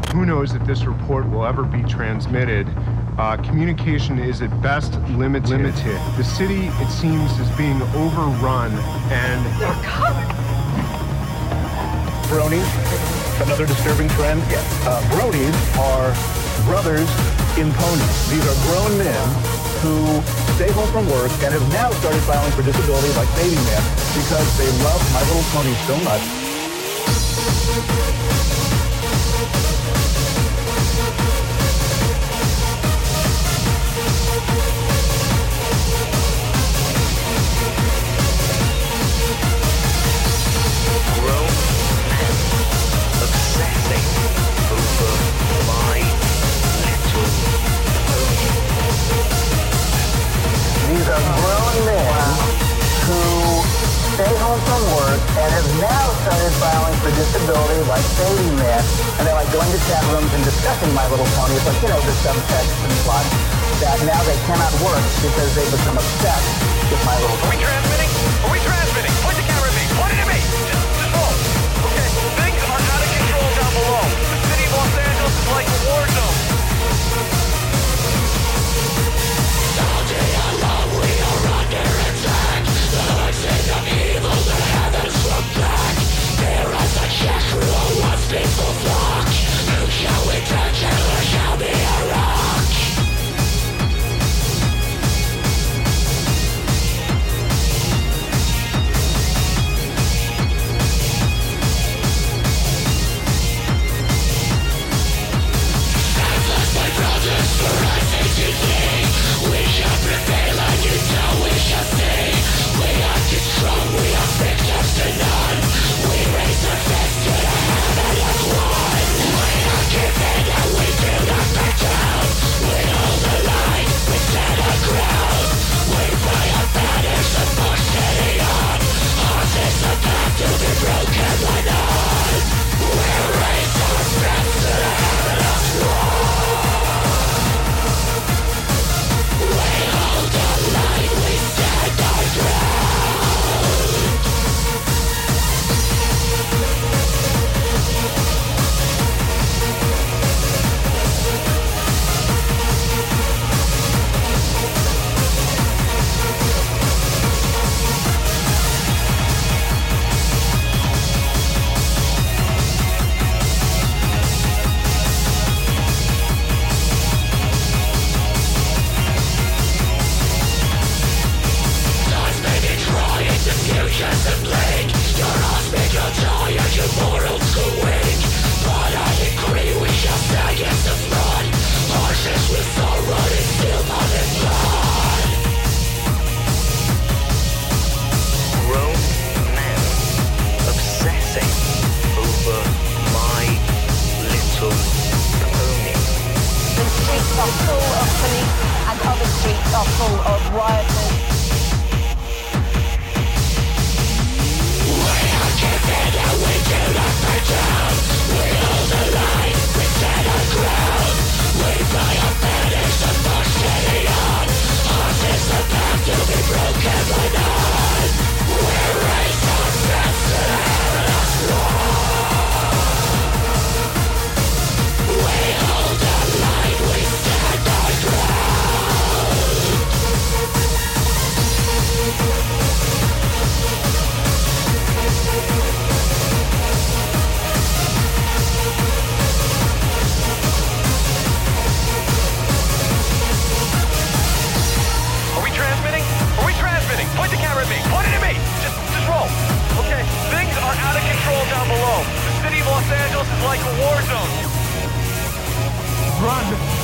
Who knows if this report will ever be transmitted? Communication is at best limited. The city, it seems, is being overrun and... They're coming! Bronies, another disturbing trend. Yes. Bronies are brothers in ponies. These are grown men who stay home from work and have now started filing for disability like baby men because they love My Little Pony so much. Grown men obsessing over My Little Pony. These are grown men who stay home from work and have now started filing for disability like baby men. And they're like going to chat rooms and discussing My Little Pony. It's like, you know, the subtext and plot that now they cannot work because they've become obsessed with My Little Pony. Are we transmitting? Are we transmitting? Point the camera at me. Point it at me. Just roll. Okay, things are out of control down below. The city of Los Angeles is like a war zone. Grown men obsessing over My Little Pony. The streets are full of police and other streets are full of rioters. Are we transmitting? Are we transmitting? Point the camera at me. Point it at me. Just roll. Okay, things are out of control down below. The city of Los Angeles is like a war zone. Run!